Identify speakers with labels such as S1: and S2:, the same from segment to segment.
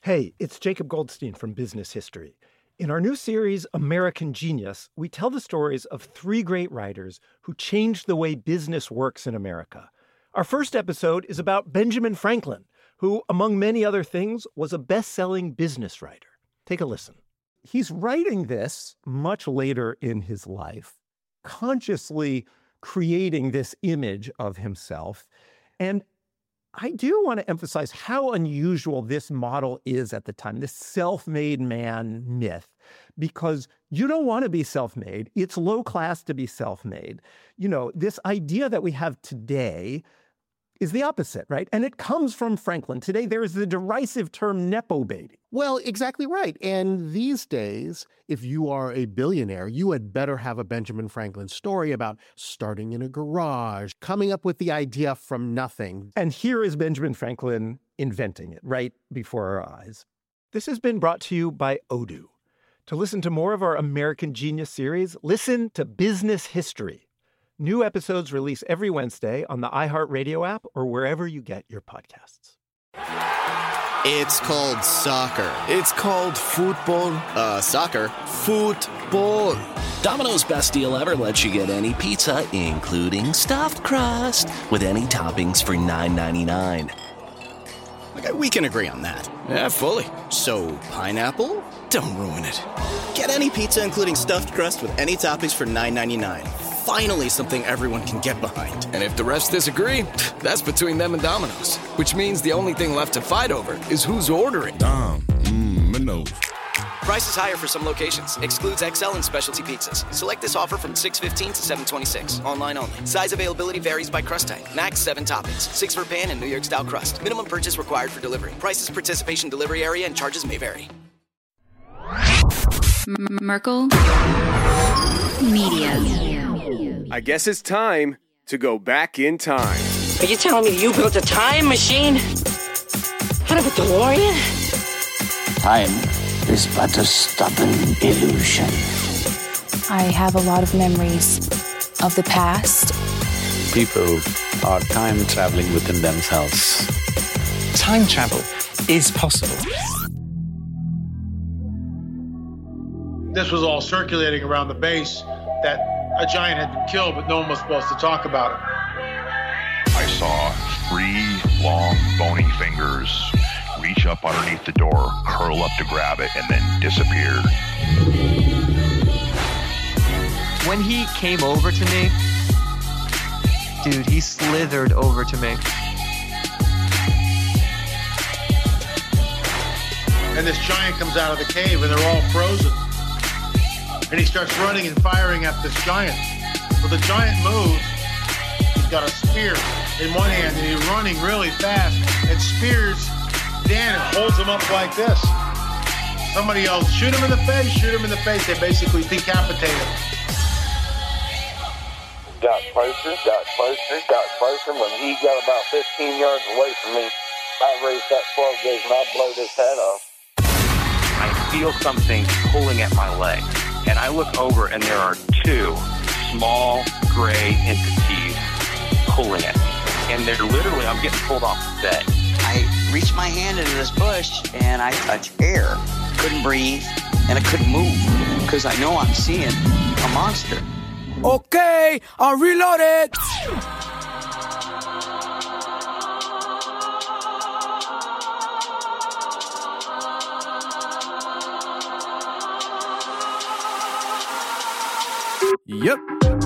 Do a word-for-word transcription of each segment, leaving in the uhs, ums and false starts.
S1: Hey, it's Jacob Goldstein from Business History. In our new series, American Genius, we tell the stories of three great writers who changed the way business works in America. Our first episode is about Benjamin Franklin, who, among many other things, was a best-selling business writer. Take a listen. He's writing this much later in his life, consciously creating this image of himself. And I do want to emphasize how unusual this model is at the time, this self-made man myth, because you don't want to be self-made. It's low class to be self-made. You know, this idea that we have today is the opposite, right? And it comes from Franklin. Today, there is the derisive term nepo baby.
S2: Well, exactly right. And these days, if you are a billionaire, you had better have a Benjamin Franklin story about starting in a garage, coming up with the idea from nothing.
S1: And here is Benjamin Franklin inventing it right before our eyes. This has been brought to you by Odoo. To listen to more of our American Genius series, listen to Business History. New episodes release every Wednesday on the iHeartRadio app or wherever you get your podcasts.
S3: It's called soccer.
S4: It's called football.
S3: Uh, soccer.
S4: Football.
S5: Domino's best deal ever lets you get any pizza, including stuffed crust, with any toppings for nine ninety-nine.
S3: Okay, we can agree on that.
S4: Yeah, fully.
S3: So, pineapple?
S4: Don't ruin it.
S3: Get any pizza, including stuffed crust, with any toppings for nine ninety-nine. Finally, something everyone can get behind.
S4: And if the rest disagree, that's between them and Domino's. Which means the only thing left to fight over is who's ordering.
S6: Dom, mmm, Minos.
S7: Price is higher for some locations. Excludes X L and specialty pizzas. Select this offer from six fifteen to seven twenty-six. Online only. Size availability varies by crust type. Max seven toppings. Six for pan and New York style crust. Minimum purchase required for delivery. Prices, participation, delivery area, and charges may vary.
S8: M- Merkel Media.
S9: I guess it's time to go back in time.
S10: Are you telling me you built a time machine? Out of a DeLorean?
S11: Time is but a stubborn illusion.
S12: I have a lot of memories of the past.
S13: People are time traveling within themselves.
S14: Time travel is possible.
S15: This was all circulating around the base that a giant had been killed, but no one was supposed to talk about it.
S16: I saw three long, bony fingers reach up underneath the door, curl up to grab it, and then disappear.
S17: When he came over to me, dude, he slithered over to me.
S15: And this giant comes out of the cave, and they're all frozen. And he starts running and firing at this giant. Well, the giant moves. He's got a spear in one hand, and he's running really fast and spears Dan and holds him up like this. Somebody else, shoot him in the face, shoot him in the face. They basically decapitate him.
S18: Got closer, got closer, got closer. When he got about fifteen yards away from me, I raised that twelve gauge and I blowed his head off.
S19: I feel something pulling at my leg. And I look over, and there are two small gray entities pulling at me. And they're literally, I'm getting pulled off the bed.
S20: I reached my hand into this bush, and I touched air. Couldn't breathe, and I couldn't move, because I know I'm seeing a monster.
S4: Okay, I'll reload it!
S9: Yep.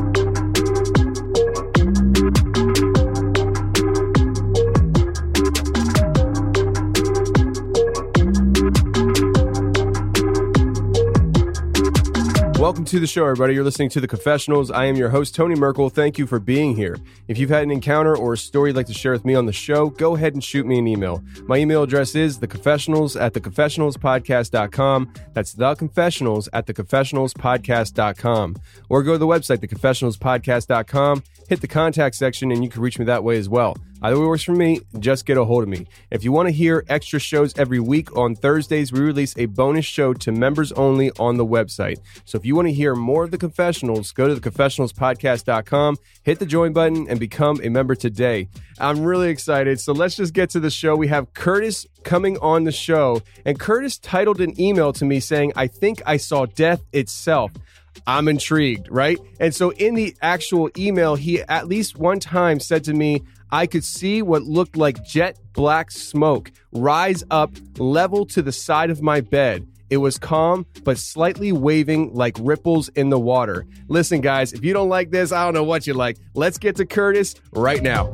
S9: Welcome to the show, everybody. You're listening to The Confessionals. I am your host, Tony Merkel. Thank you for being here. If you've had an encounter or a story you'd like to share with me on the show, go ahead and shoot me an email. My email address is theconfessionals at theconfessionalspodcast dot com. That's theconfessionals at theconfessionalspodcast dot com. Or go to the website, theconfessionalspodcast dot com, hit the contact section, and you can reach me that way as well. Either way works for me, just get a hold of me. If you want to hear extra shows every week, on Thursdays, we release a bonus show to members only on the website. So if you want to hear more of The Confessionals, go to the confessionals podcast dot com, hit the join button, and become a member today. I'm really excited. So let's just get to the show. We have Curtis coming on the show, and Curtis titled an email to me saying, "I think I saw death itself." I'm intrigued, right? And so in the actual email, he at least one time said to me, "I could see what looked like jet black smoke rise up level to the side of my bed. It was calm, but slightly waving like ripples in the water." Listen, guys, if you don't like this, I don't know what you like. Let's get to Curtis right now.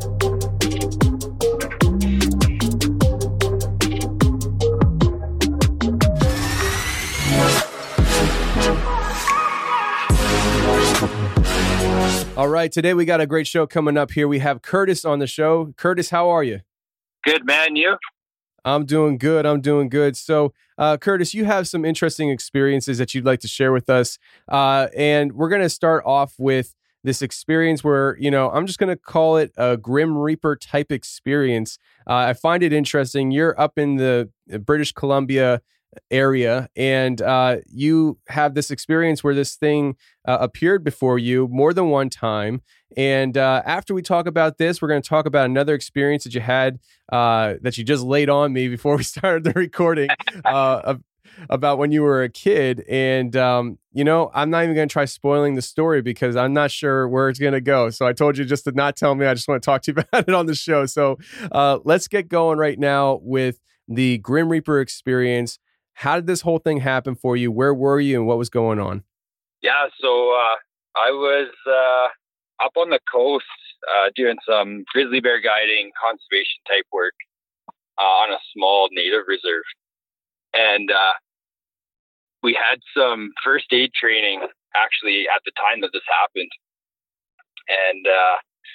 S9: All right, today we got a great show coming up here. We have Curtis on the show. Curtis, how are you?
S8: Good, man. You?
S9: I'm doing good. I'm doing good. So, uh, Curtis, you have some interesting experiences that you'd like to share with us. Uh, and we're going to start off with this experience where, you know, I'm just going to call it a Grim Reaper type experience. Uh, I find it interesting. You're up in the British Columbia area, and uh, you have this experience where this thing uh, appeared before you more than one time. And uh, after we talk about this, we're going to talk about another experience that you had uh, that you just laid on me before we started the recording uh, about when you were a kid. And, um, you know, I'm not even going to try spoiling the story because I'm not sure where it's going to go. So I told you just to not tell me. I just want to talk to you about it on the show. So uh, let's get going right now with the Grim Reaper experience. How did this whole thing happen for you? Where were you and what was going on?
S8: Yeah, so uh, I was uh, up on the coast uh, doing some grizzly bear guiding, conservation type work uh, on a small native reserve. And uh, we had some first aid training actually at the time that this happened. And uh,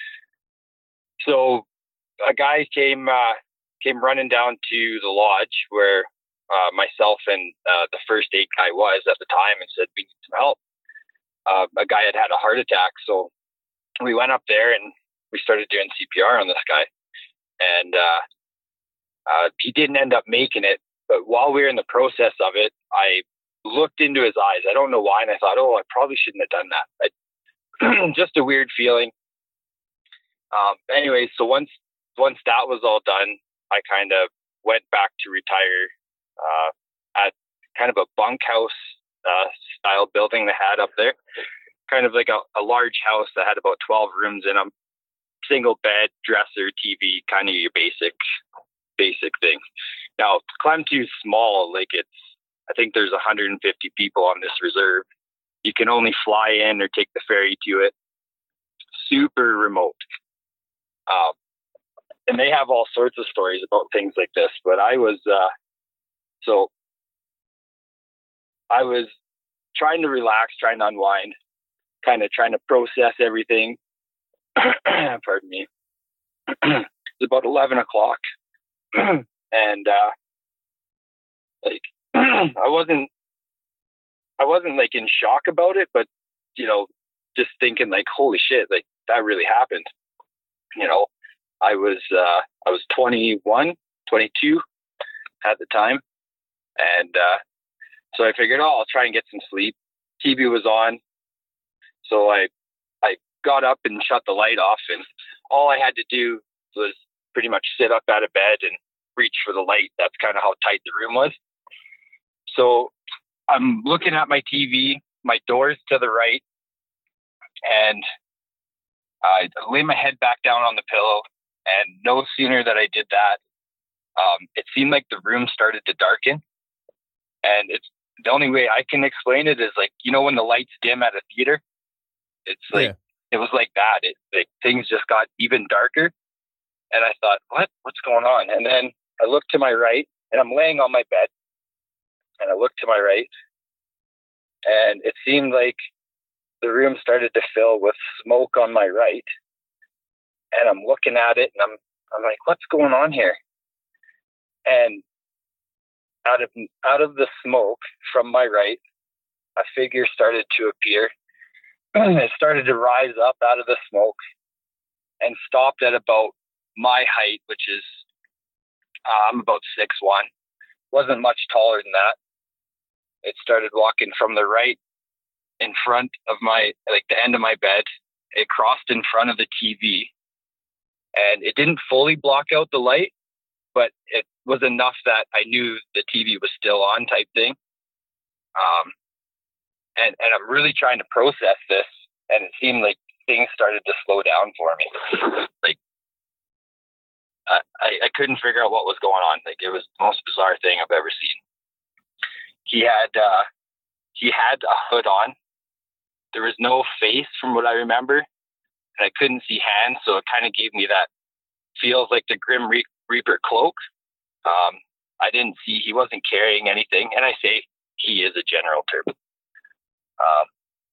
S8: so a guy came uh, came running down to the lodge where Uh, myself and uh, the first aid guy was at the time and said, "We need some help." Uh, a guy had had a heart attack. So we went up there and we started doing C P R on this guy. And uh, uh, he didn't end up making it. But while we were in the process of it, I looked into his eyes. I don't know why. And I thought, oh, I probably shouldn't have done that. I, just a weird feeling. Um, anyway, so once, once that was all done, I kind of went back to retire Uh, at kind of a bunkhouse uh, style building they had up there, kind of like a, a large house that had about twelve rooms in them, single bed, dresser, T V, kind of your basic, basic things. Now, Klemtu's small, like it's, I think there's one hundred fifty people on this reserve. You can only fly in or take the ferry to it. Super remote. Um, and they have all sorts of stories about things like this, but I was, uh, So I was trying to relax, trying to unwind, kind of trying to process everything. Pardon me. It's about eleven o'clock. And, uh, like, I wasn't, I wasn't like in shock about it, but, you know, just thinking like, holy shit, like that really happened. You know, I was, uh, I was twenty-one, twenty-two at the time. And uh, so I figured, oh, I'll try and get some sleep. T V was on. So I I got up and shut the light off. And all I had to do was pretty much sit up out of bed and reach for the light. That's kind of how tight the room was. So I'm looking at my T V, my door's to the right. And I lay my head back down on the pillow. And no sooner that I did that, um, it seemed like the room started to darken. And it's the only way I can explain it is like, you know, when the lights dim at a theater, it's like, yeah. It was like that. It like things just got even darker. And I thought, what, what's going on? And then I looked to my right and I'm laying on my bed and I looked to my right and it seemed like the room started to fill with smoke on my right. And I'm looking at it and I'm, I'm like, what's going on here? And Out of out of the smoke from my right, a figure started to appear. It started to rise up out of the smoke and stopped at about my height, which is uh, I'm about six one, wasn't much taller than that. It started walking from the right in front of my, like the end of my bed. It crossed in front of the T V, and it didn't fully block out the light, but it was enough that I knew the T V was still on, type thing. Um, and, and I'm really trying to process this, and it seemed like things started to slow down for me. Like, I, I couldn't figure out what was going on. Like, it was the most bizarre thing I've ever seen. He had, uh, he had a hood on. There was no face from what I remember, and I couldn't see hands. So it kind of gave me that feels like the Grim Re- Reaper cloak. Um, I didn't see, he wasn't carrying anything. And I say he is a general term. Um,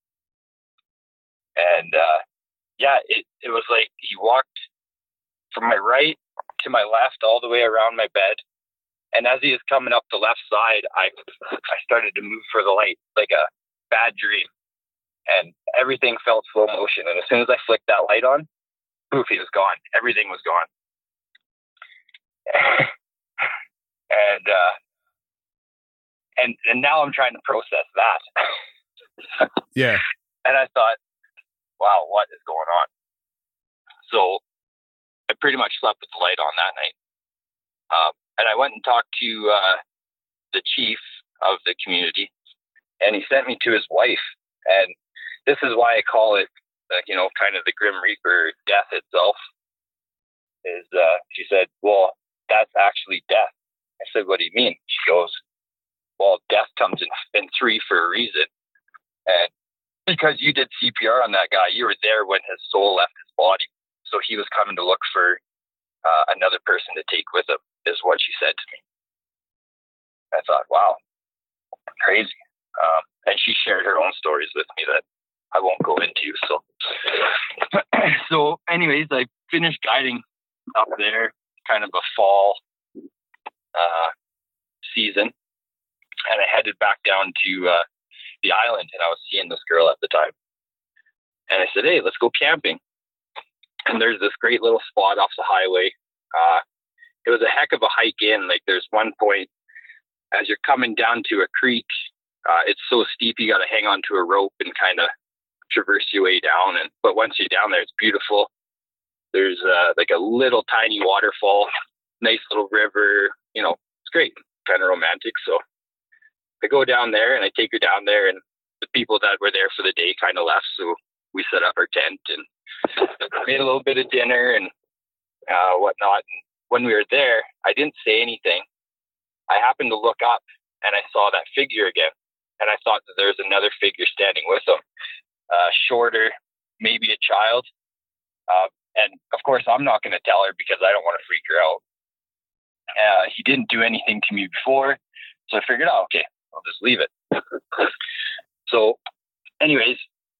S8: and, uh, yeah, it, it was like he walked from my right to my left all the way around my bed. And as he was coming up the left side, I I started to move for the light like a bad dream. And everything felt slow motion. And as soon as I flicked that light on, poof, he was gone. Everything was gone. and uh, and and now I'm trying to process that.
S9: Yeah.
S8: And I thought, wow, what is going on? So I pretty much slept with the light on that night. Um, and I went and talked to uh, the chief of the community, and he sent me to his wife. And this is why I call it, uh, you know, kind of the Grim Reaper death itself. Is uh, she said, well, that's actually death. I said, what do you mean? She goes, well, death comes in, in three for a reason. And because you did C P R on that guy, you were there when his soul left his body. So he was coming to look for uh, another person to take with him, is what she said to me. I thought, wow, crazy. Um, and she shared her own stories with me that I won't go into. So, so anyways, I finished guiding up there, kind of a fall uh, season, and I headed back down to uh, the island, and I was seeing this girl at the time. And I said, hey, let's go camping. And there's this great little spot off the highway. Uh, it was a heck of a hike in. Like, there's one point as you're coming down to a creek, uh, it's so steep you got to hang on to a rope and kind of traverse your way down. And but once you're down there, it's beautiful. There's uh, like a little tiny waterfall, nice little river. You know, it's great, kind of romantic. So I go down there and I take her down there, and the people that were there for the day kind of left. So we set up our tent and made a little bit of dinner and uh, whatnot. And when we were there, I didn't say anything. I happened to look up and I saw that figure again. And I thought that there was another figure standing with him, uh, shorter, maybe a child. Uh, and of course, I'm not going to tell her because I don't want to freak her out. Uh, he didn't do anything to me before. So I figured, oh, okay, I'll just leave it. So anyways,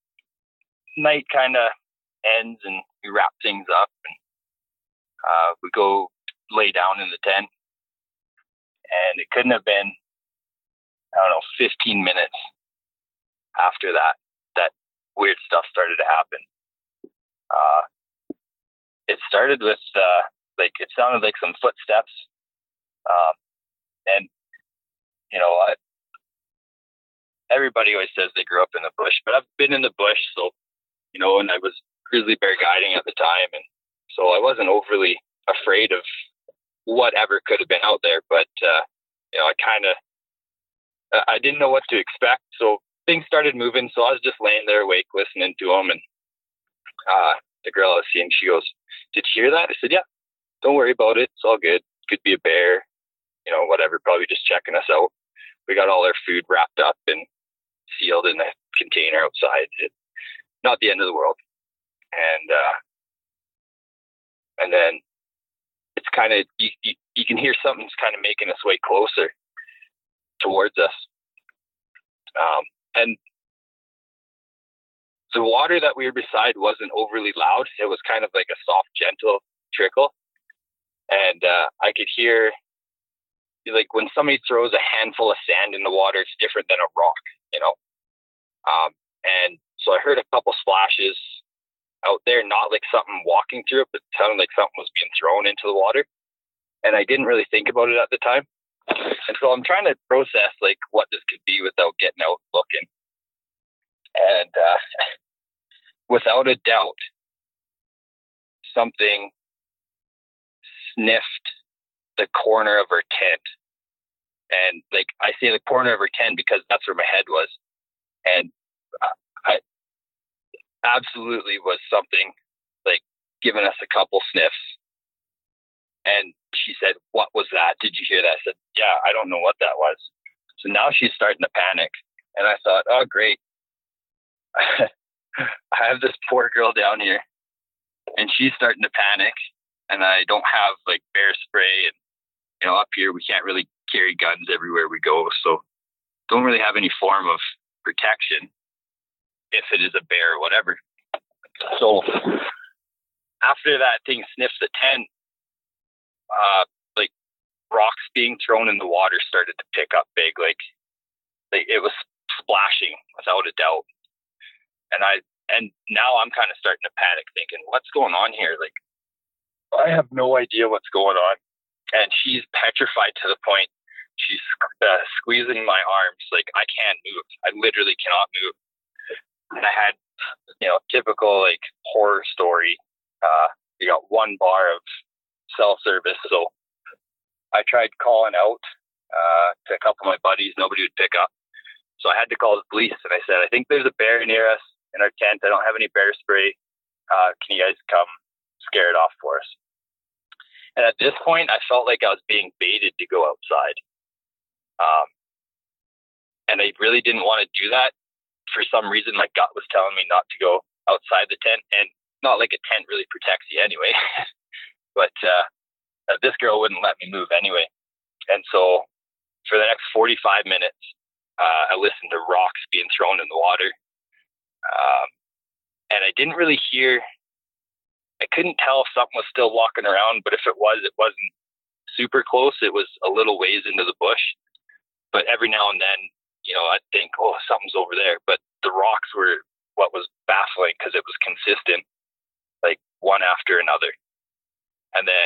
S8: night kind of ends and we wrap things up. And, uh, we go lay down in the tent. And it couldn't have been, I don't know, fifteen minutes after that, that weird stuff started to happen. Uh, it started with, uh, like, it sounded like some footsteps. Um, and, you know, I, everybody always says they grew up in the bush, but I've been in the bush, so, you know, and I was grizzly bear guiding at the time. And so I wasn't overly afraid of whatever could have been out there, but, uh, you know, I kind of, I didn't know what to expect. So things started moving. So I was just laying there awake, listening to them. And, uh, the girl I was seeing, she goes, did you hear that? I said, yeah, don't worry about it. It's all good. Could be a bear, you know, whatever, probably just checking us out. We got all our food wrapped up and sealed in a container outside. It, not the end of the world. And, uh, and then it's kind of, you, you, you can hear something's kind of making its way closer towards us. Um, and the water that we were beside wasn't overly loud. It was kind of like a soft, gentle trickle. And uh, I could hear, like, when somebody throws a handful of sand in the water, it's different than a rock, you know? Um, and so I heard a couple splashes, out there, not like something walking through it, but it sounded like something was being thrown into the water. And I didn't really think about it at the time. And so I'm trying to process like what this could be without getting out and looking. And uh, without a doubt, something sniffed the corner of her tent. And like I say the corner of her tent because that's where my head was. And I absolutely was something like giving us a couple sniffs. And she said, "What was that? Did you hear that?" I said, "Yeah, I don't know what that was." So now she's starting to panic. And I thought, oh, great. I have this poor girl down here and she's starting to panic. And I don't have like bear spray. And, you know, up here, we can't really carry guns everywhere we go. So don't really have any form of protection if it is a bear or whatever. So after that thing sniffs the tent, uh, like rocks being thrown in the water started to pick up big. Like, like it was splashing without a doubt. And I, and now I'm kind of starting to panic thinking, what's going on here? Like, I have no idea what's going on. And she's petrified to the point she's uh, squeezing my arms. Like, I can't move. I literally cannot move. And I had, you know, typical like horror story. Uh, we got one bar of cell service. So I tried calling out uh, to a couple of my buddies. Nobody would pick up. So I had to call the police. And I said, I think there's a bear near us in our tent. I don't have any bear spray. Uh, can you guys come scare it off for us? And at this point, I felt like I was being baited to go outside. Um, and I really didn't want to do that. For some reason, my gut was telling me not to go outside the tent. And not like a tent really protects you anyway. But uh, this girl wouldn't let me move anyway. And so for the next forty-five minutes, uh, I listened to rocks being thrown in the water. Um, and I didn't really hear... I couldn't tell if something was still walking around, but if it was, it wasn't super close. It was a little ways into the bush. But every now and then, you know, I'd think, oh, something's over there. But the rocks were what was baffling because it was consistent, like one after another. And then,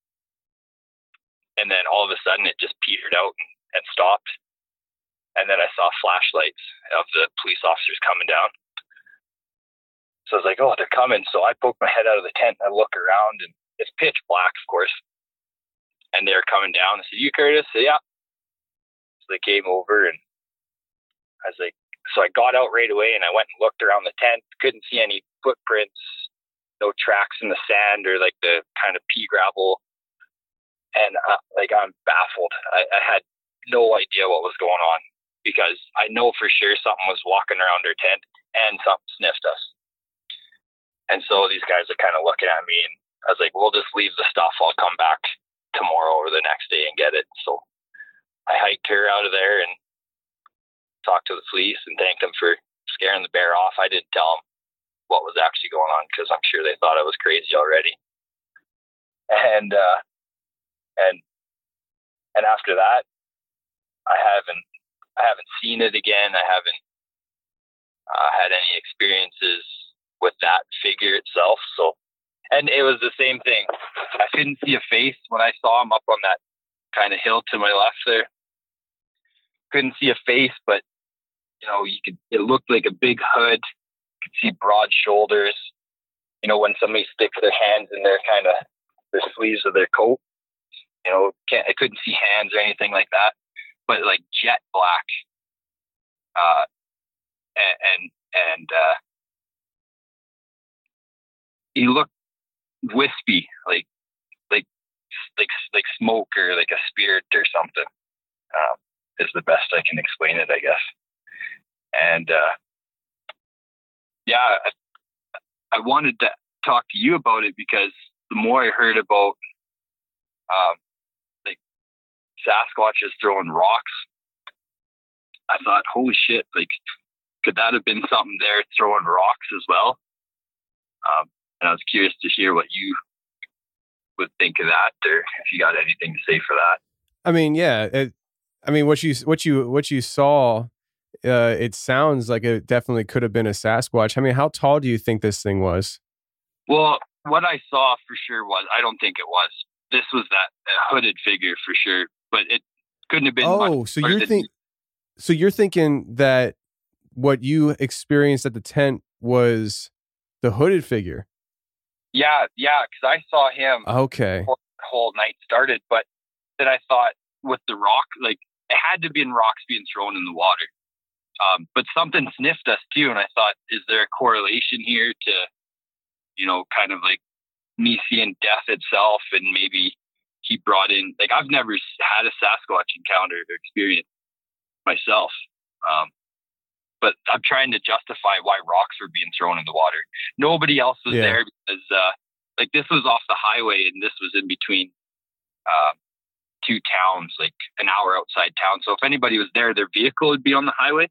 S8: and then all of a sudden it just petered out and, and stopped. And then I saw flashlights of the police officers coming down. So I was like, oh, they're coming. So I poked my head out of the tent and I look around and it's pitch black, of course. And they're coming down. I said, "You Curtis?" I said, "Yeah." So they came over and I was like, so I got out right away and I went and looked around the tent. Couldn't see any footprints, no tracks in the sand or like the kind of pea gravel. And uh, like, I'm baffled. I, I had no idea what was going on because I know for sure something was walking around our tent and something sniffed us. And so these guys are kind of looking at me and I was like, we'll just leave the stuff. I'll come back tomorrow or the next day and get it. So I hiked her out of there and talked to the police and thanked them for scaring the bear off. I didn't tell them what was actually going on because I'm sure they thought I was crazy already. And, uh, and, and after that, I haven't, I haven't seen it again. I haven't uh, had any experiences with that figure itself. So, and it was the same thing. I couldn't see a face when I saw him up on that kind of hill to my left there. Couldn't see a face, but you know, you could, it looked like a big hood. You could see broad shoulders. You know, when somebody sticks their hands in their kind of the sleeves of their coat, you know, can't, I couldn't see hands or anything like that, but like jet black. Uh, and, and, and, uh, he looked wispy, like like like like smoke or like a spirit or something. Um, is the best I can explain it, I guess. And uh, yeah, I, I wanted to talk to you about it because the more I heard about um, like Sasquatches throwing rocks, I thought, holy shit! Like, could that have been something there throwing rocks as well? Um, And I was curious to hear what you would think of that, or if you got anything to say for that.
S9: I mean, yeah. It, I mean, what you what you what you saw, uh, it sounds like it definitely could have been a Sasquatch. I mean, how tall do you think this thing was?
S8: Well, what I saw for sure was, I don't think it was. This was that uh, hooded figure for sure, but it couldn't have been.
S9: Oh,
S8: much
S9: so
S8: better
S9: you're
S8: than-
S9: think, so you're thinking that what you experienced at the tent was the hooded figure?
S8: Yeah, yeah, because I saw him
S9: Okay.
S8: before the whole night started, but then I thought with the rock, like it had to be in rocks being thrown in the water. Um, but something sniffed us too, and I thought, is there a correlation here to, you know, kind of like me seeing death itself, and maybe he brought in, like I've never had a Sasquatch encounter or experience myself, um, but I'm trying to justify why rocks were being thrown in the water. Nobody else was
S9: Yeah.
S8: there because, uh, like this was off the highway, and this was in between uh, two towns, like an hour outside town. So if anybody was there, their vehicle would be on the highway,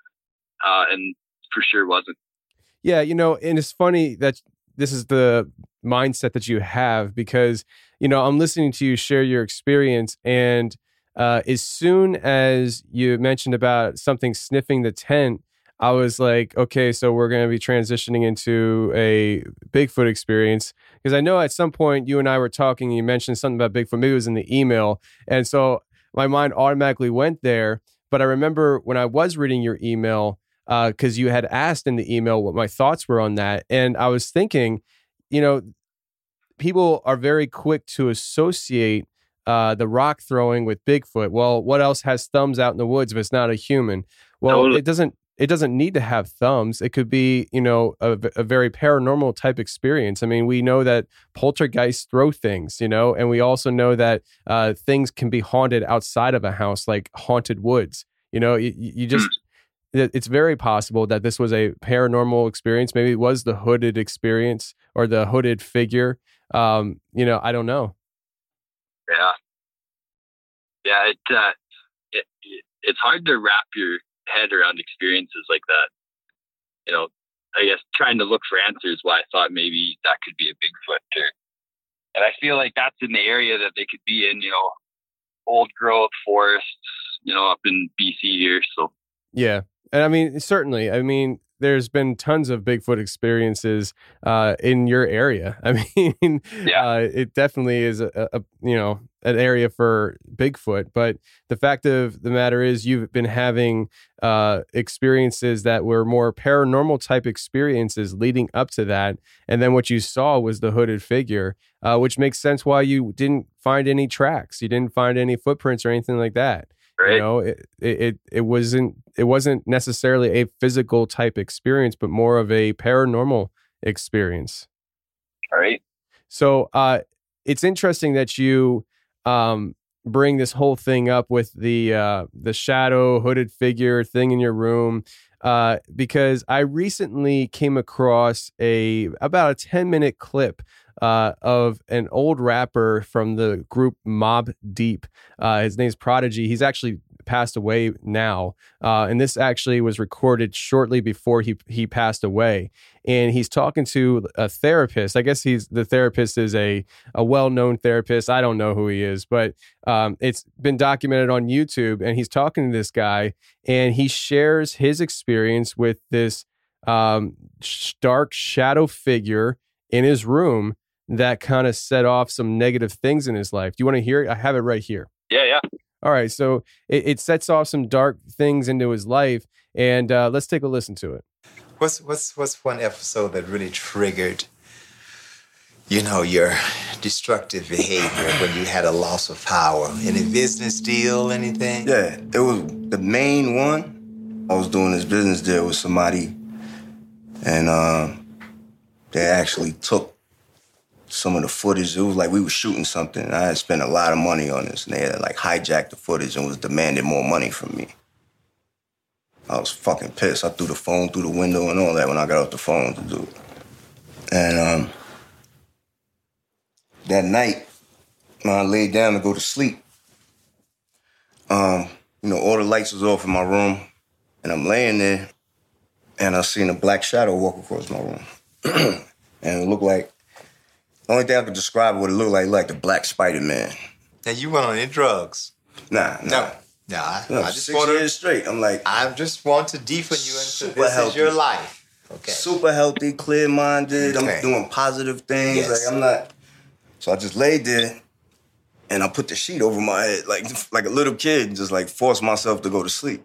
S8: uh, and for sure wasn't.
S9: Yeah, you know, and it's funny that this is the mindset that you have, because, you know, I'm listening to you share your experience, and uh, as soon as you mentioned about something sniffing the tent, I was like, okay, so we're going to be transitioning into a Bigfoot experience, because I know at some point you and I were talking, you mentioned something about Bigfoot, maybe it was in the email, and so my mind automatically went there. But I remember when I was reading your email, because uh, you had asked in the email what my thoughts were on that. And I was thinking, you know, people are very quick to associate uh, the rock throwing with Bigfoot. Well, what else has thumbs out in the woods if it's not a human? Well,
S8: Totally.
S9: it doesn't. It doesn't need to have thumbs. It could be, you know, a, a very paranormal type experience. I mean, we know that poltergeists throw things, you know, and we also know that uh, things can be haunted outside of a house, like haunted woods. You know, you, you just. It's very possible that this was a paranormal experience. Maybe it was the hooded experience or the hooded figure. Um, you know, I don't know.
S8: Yeah. Yeah. It, uh, it, it, it's hard to wrap your head around experiences like that. You know, I guess trying to look for answers why I thought maybe that could be a Bigfoot, or, and I feel like that's in the area that they could be in, you know, old growth forests, you know, up in B C here. So,
S9: yeah. And I mean, certainly, I mean, there's been tons of Bigfoot experiences uh, in your area. I mean,
S8: yeah.
S9: uh, it definitely is a, a, you know, an area for Bigfoot. But the fact of the matter is you've been having uh, experiences that were more paranormal type experiences leading up to that. And then what you saw was the hooded figure, uh, which makes sense why you didn't find any tracks. You didn't find any footprints or anything like that.
S8: Right.
S9: You know, it, it it wasn't it wasn't necessarily a physical type experience, but more of a paranormal experience.
S8: All right.
S9: So uh, it's interesting that you um, bring this whole thing up with the uh, the shadow hooded figure thing in your room, uh, because I recently came across a about a ten minute clip Uh, of an old rapper from the group Mobb Deep. Uh, his name's Prodigy. He's actually passed away now. Uh, and this actually was recorded shortly before he, he passed away. And he's talking to a therapist. I guess he's the therapist is a, a well-known therapist. I don't know who he is, but um, it's been documented on YouTube. And he's talking to this guy, and he shares his experience with this um, dark shadow figure in his room that kind of set off some negative things in his life. Do you want to hear it? I have it right here.
S8: Yeah, yeah.
S9: All right. So it, it sets off some dark things into his life, and uh, let's take a listen to it.
S21: What's what's what's one episode that really triggered, you know, your destructive behavior when you had a loss of power? Any business deal, anything?
S22: Yeah, it was the main one. I was doing this business deal with somebody, and uh, they actually took some of the footage. It was like we were shooting something. I had spent a lot of money on this, and they had like hijacked the footage and was demanding more money from me. I was fucking pissed. I threw the phone through the window and all that when I got off the phone to do it. And um, that night, when I laid down to go to sleep, um, you know, all the lights was off in my room, and I'm laying there, and I seen a black shadow walk across my room. And it looked like, the only thing I could describe what it looked like, like the Black Spider-Man.
S21: And you went on any drugs?
S22: Nah, nah.
S21: No. No, I,
S22: No,
S21: I just
S22: six
S21: want
S22: years straight. I'm like,
S21: I just want to deepen you into
S22: super
S21: this
S22: healthy.
S21: is your life. Okay.
S22: Super healthy, clear-minded.
S21: Okay.
S22: I'm doing positive things.
S21: Yes.
S22: Like I'm not. So I just laid there, and I put the sheet over my head, like like a little kid, and just like forced myself to go to sleep.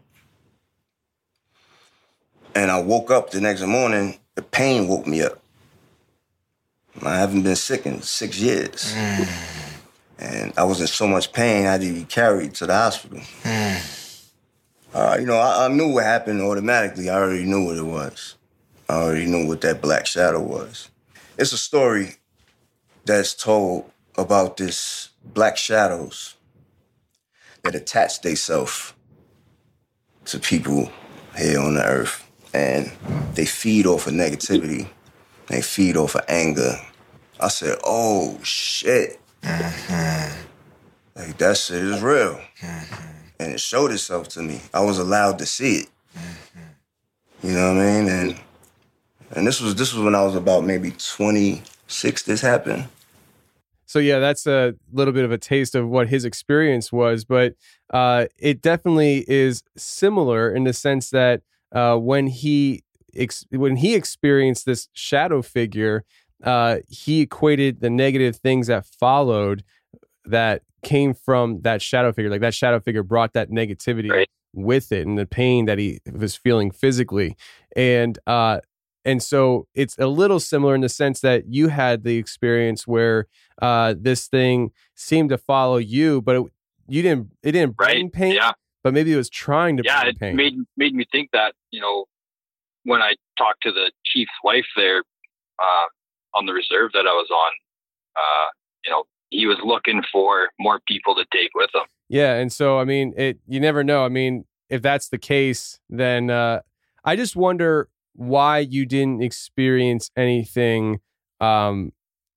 S22: And I woke up the next morning. The pain woke me up. I haven't been sick in six years. Mm. And I was in so much pain, I had to be carried to the hospital. Mm. Uh, you know, I, I knew what happened automatically. I already knew what it was. I already knew what that black shadow was. It's a story that's told about this black shadows that attach themselves to people here on the earth. And they feed off of negativity. They feed off of anger. I said, oh, shit. Mm-hmm. Like, that shit is real. Mm-hmm. And it showed itself to me. I was allowed to see it. Mm-hmm. You know what I mean? And and this was this was when I was about maybe twenty-six this happened.
S9: So yeah, that's a little bit of a taste of what his experience was, but uh, it definitely is similar in the sense that uh, when he ex- when he experienced this shadow figure, uh, he equated the negative things that followed that came from that shadow figure. Like that shadow figure brought that negativity right. with it and the pain that he was feeling physically. And uh, and so it's a little similar in the sense that you had the experience where uh, this thing seemed to follow you, but it, you didn't. It didn't bring
S1: right.
S9: pain,
S1: yeah.
S9: but maybe it was trying to
S1: yeah,
S9: bring
S1: it
S9: pain.
S1: made made me think that, you know, when I talked to the chief's wife there uh, on the reserve that I was on, uh, you know, he was looking for more people to take with him.
S9: Yeah, and so I mean, it. You never know. I mean, if that's the case, then uh, I just wonder why you didn't experience anything um,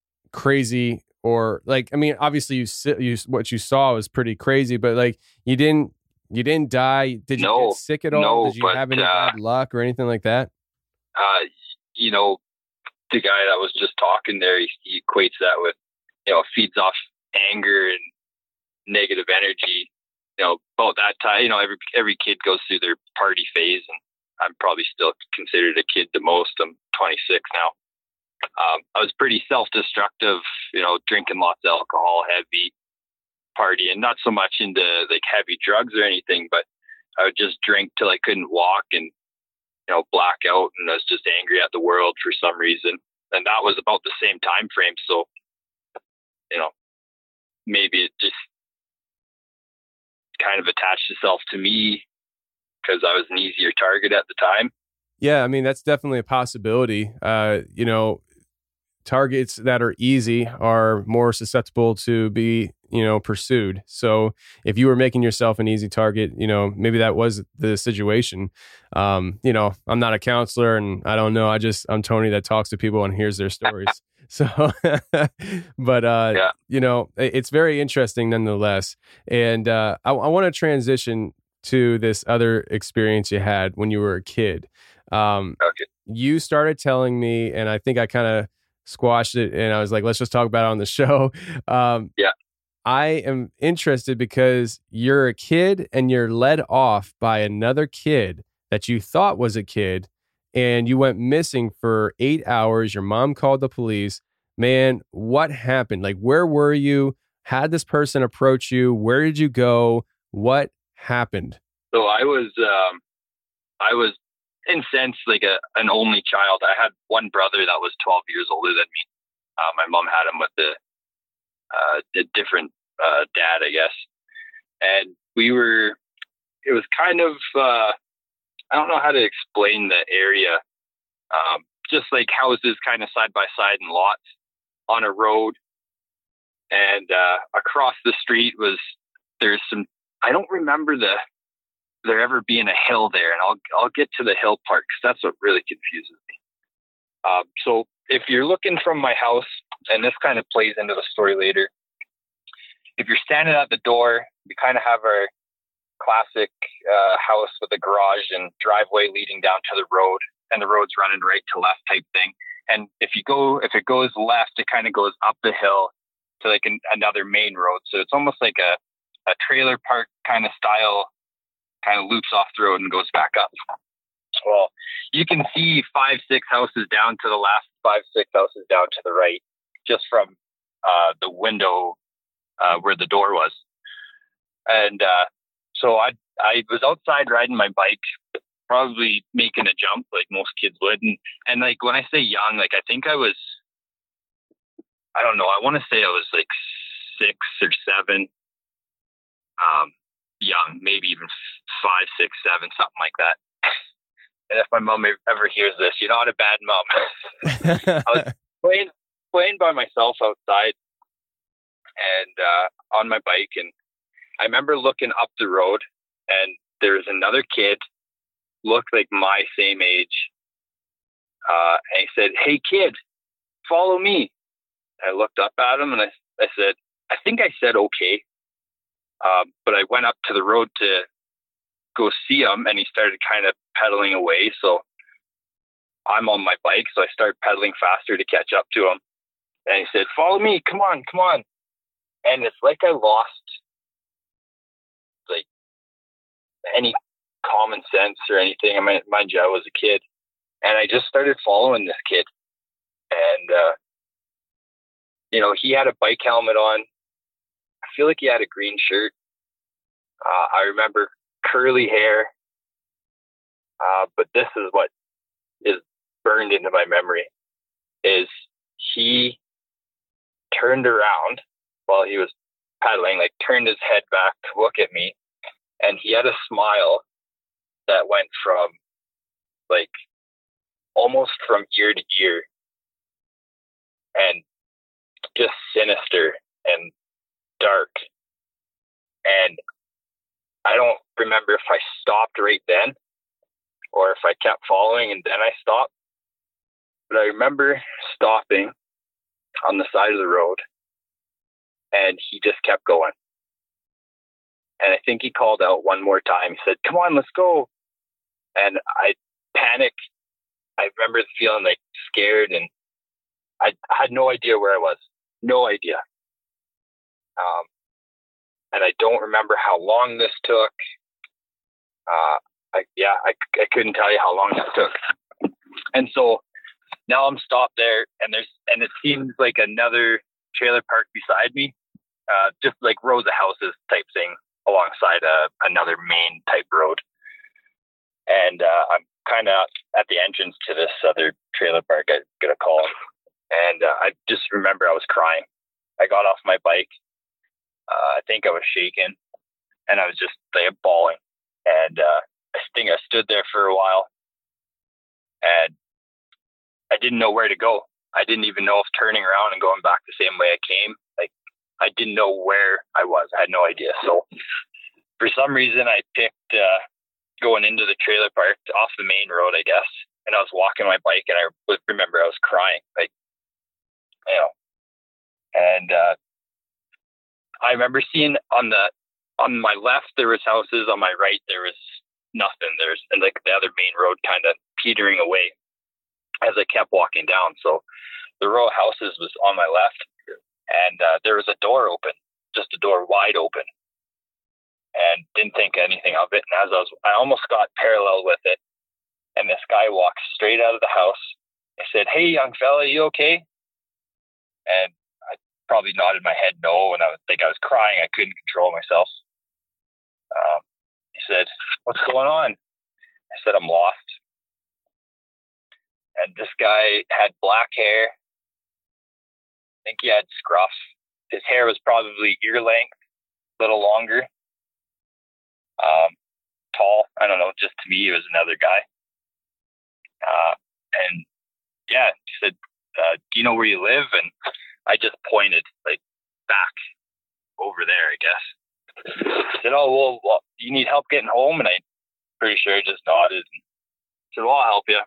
S9: crazy or like. I mean, obviously, you you what you saw was pretty crazy, but like you didn't you didn't die. Did you
S1: no,
S9: get sick at all?
S1: No,
S9: Did you
S1: but,
S9: have any
S1: uh,
S9: bad luck or anything like that?
S1: Uh, you know, the guy that was just talking there, he, he equates that with, you know, feeds off anger and negative energy. You know, about that time, you know, every every kid goes through their party phase, and I'm probably still considered a kid the most. I'm twenty-six now. Um, I was pretty self-destructive, you know, drinking lots of alcohol, heavy partying, not so much into like heavy drugs or anything, but I would just drink till I couldn't walk and, you know, black out, and I was just angry at the world for some reason. And that was about the same time frame. So, you know, maybe it just kind of attached itself to me because I was an easier target at the time.
S9: Yeah, I mean, that's definitely a possibility. Uh, you know, targets that are easy are more susceptible to be, you know, pursued. So if you were making yourself an easy target, you know, maybe that was the situation. Um, you know, I'm not a counselor and I don't know. I just, I'm Tony that talks to people and hears their stories. So, but, uh, yeah. you know, it's very interesting nonetheless. And uh, I, I want to transition to this other experience you had when you were a kid. Um,
S1: okay.
S9: You started telling me, and I think I kind of squashed it, and I was like, let's just talk about it on the show. Um,
S1: yeah.
S9: I am interested because you're a kid and you're led off by another kid that you thought was a kid, and you went missing for eight hours. Your mom called the police. Man, what happened? Like, where were you? Had this person approach you? Where did you go? What happened?
S1: So I was, um, I was in sense like a, an only child. I had one brother that was twelve years older than me. Uh, my mom had him with the, uh, a different uh, dad, I guess. And we were, it was kind of, uh, I don't know how to explain the area. Um, just like houses kind of side by side in lots on a road. And uh, across the street was, there's some, I don't remember the, there ever being a hill there. And I'll, I'll get to the hill part because that's what really confuses me. Um, so if you're looking from my house, and this kind of plays into the story later, if you're standing at the door, we kind of have our classic uh, house with a garage and driveway leading down to the road, and the road's running right to left type thing. And if you go, if it goes left, it kind of goes up the hill to like an, another main road. So it's almost like a, a trailer park kind of style, kind of loops off the road and goes back up. well, you can see five, six houses down to the last five, six houses down to the right, just from uh, the window uh, where the door was. And uh, so I I was outside riding my bike, probably making a jump like most kids would. And, and like, when I say young, like, I think I was, I don't know, I want to say I was like six or seven, um, young, maybe even five, six, seven, something like that. And if my mom ever hears this, you're not a bad mom. I was playing, playing by myself outside and uh, on my bike. And I remember looking up the road, and there was another kid, looked like my same age. Uh, and he said, "Hey, kid, follow me." I looked up at him and I, I said, I think I said okay. Um, but I went up to the road to go see him, and he started kind of pedaling away. So I'm on my bike, so I started pedaling faster to catch up to him. And he said, "Follow me, come on, come on." And it's like I lost like any common sense or anything. I mean, mind you, I was a kid, and I just started following this kid. And, uh, you know, he had a bike helmet on. I feel like he had a green shirt. Uh, I remember curly hair. Uh, but this is what is burned into my memory, is he turned around while he was pedaling, like turned his head back to look at me. And he had a smile that went from like almost from ear to ear, and just sinister and dark. And I don't remember if I stopped right then or if I kept following and then I stopped. But I remember stopping on the side of the road, and he just kept going. And I think he called out one more time. He said, "Come on, let's go." And I panicked. I remember feeling like scared, and I, I had no idea where I was. No idea. Um, and I don't remember how long this took. Uh, I, yeah, I, I couldn't tell you how long that took. And so now I'm stopped there, and there's and it seems like another trailer park beside me, uh, just like rows of houses type thing alongside a, another main type road. And uh, I'm kind of at the entrance to this other trailer park, I'm going to call it. And uh, I just remember I was crying. I got off my bike. Uh, I think I was shaking, and I was just like bawling. And uh, I think I stood there for a while, and I didn't know where to go. I didn't even know if turning around and going back the same way I came, like I didn't know where I was. I had no idea. So for some reason I picked uh, going into the trailer park off the main road, I guess. And I was walking my bike, and I remember I was crying, like, you know, and uh, I remember seeing on the, on my left, there was houses. On my right, there was nothing. There's, and like the other main road kind of petering away as I kept walking down. So the row of houses was on my left, and uh, there was a door open, just a door wide open, and didn't think anything of it. And as I was, I almost got parallel with it, and this guy walks straight out of the house. I said, "Hey, young fella, you okay?" And I probably nodded my head no, and I was like, I was crying. I couldn't control myself. Um, he said, "What's going on?" I said, "I'm lost." And this guy had black hair. I think he had scruff. His hair was probably ear length, a little longer. Um, tall. I don't know. Just to me, he was another guy. Uh, and yeah, he said, uh, "Do you know where you live?" And I just pointed like back over there, I guess. I said, "Oh, well, well, do you need help getting home?" And I'm pretty sure I just nodded. And said, "Well, I'll help you."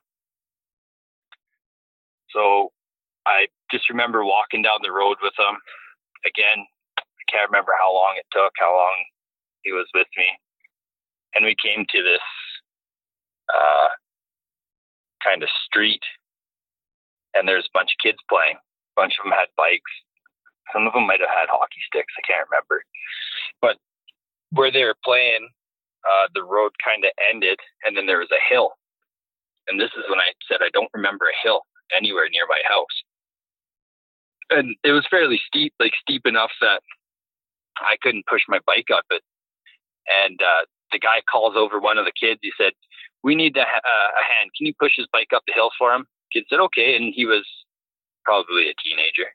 S1: So I just remember walking down the road with him. Again, I can't remember how long it took, how long he was with me. And we came to this uh, kind of street, and there's a bunch of kids playing. A bunch of them had bikes. Some of them might have had hockey sticks. I can't remember. But where they were playing, uh, the road kind of ended, and then there was a hill. And this is when I said I don't remember a hill anywhere near my house. And it was fairly steep, like steep enough that I couldn't push my bike up it. And uh, the guy calls over one of the kids. He said, we need a, uh, a hand. Can you push his bike up the hill for him? Kid said, okay. And he was probably a teenager.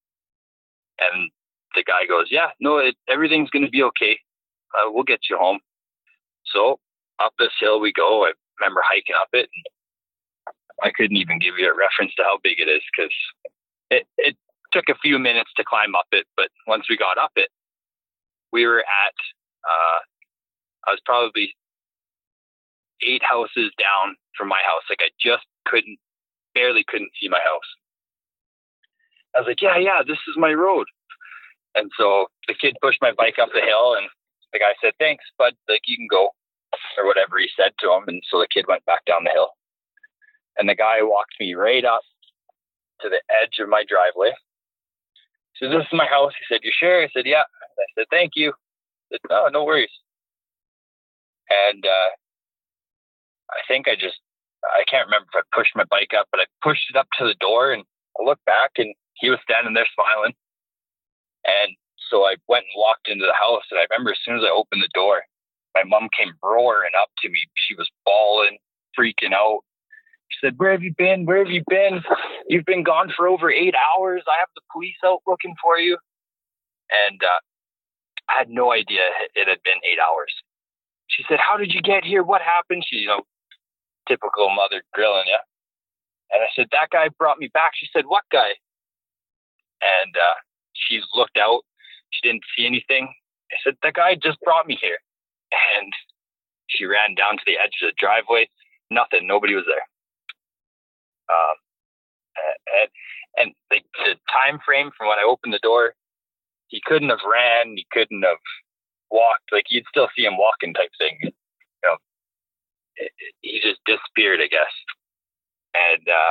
S1: And the guy goes, yeah, no, it, everything's going to be okay. Uh, we'll get you home. So up this hill we go. I remember hiking up it. And I couldn't even give you a reference to how big it is because it, it took a few minutes to climb up it. But once we got up it, we were at, uh, I was probably eight houses down from my house. Like I just couldn't, barely couldn't see my house. I was like, yeah, yeah, this is my road. And so the kid pushed my bike up the hill and the guy said, thanks, bud, like you can go, or whatever he said to him. And so the kid went back down the hill. And the guy walked me right up to the edge of my driveway. He said, this is my house. He said, you sure? I said, yeah. I said, thank you. I said, no, no worries. And uh, I think I just, I can't remember if I pushed my bike up, but I pushed it up to the door and I looked back and he was standing there smiling. And so I went and walked into the house. And I remember as soon as I opened the door, my mom came roaring up to me. She was bawling, freaking out. She said, where have you been? Where have you been? You've been gone for over eight hours. I have the police out looking for you. And uh, I had no idea it had been eight hours. She said, how did you get here? What happened? She, you know, typical mother grilling you. And I said, that guy brought me back. She said, what guy? And uh, she looked out. She didn't see anything. I said, that guy just brought me here. And she ran down to the edge of the driveway. Nothing. Nobody was there. Um, and, and the, the time frame from when I opened the door, he couldn't have ran. He couldn't have walked. Like you'd still see him walking type thing. You know, it, it, he just disappeared, I guess. And uh,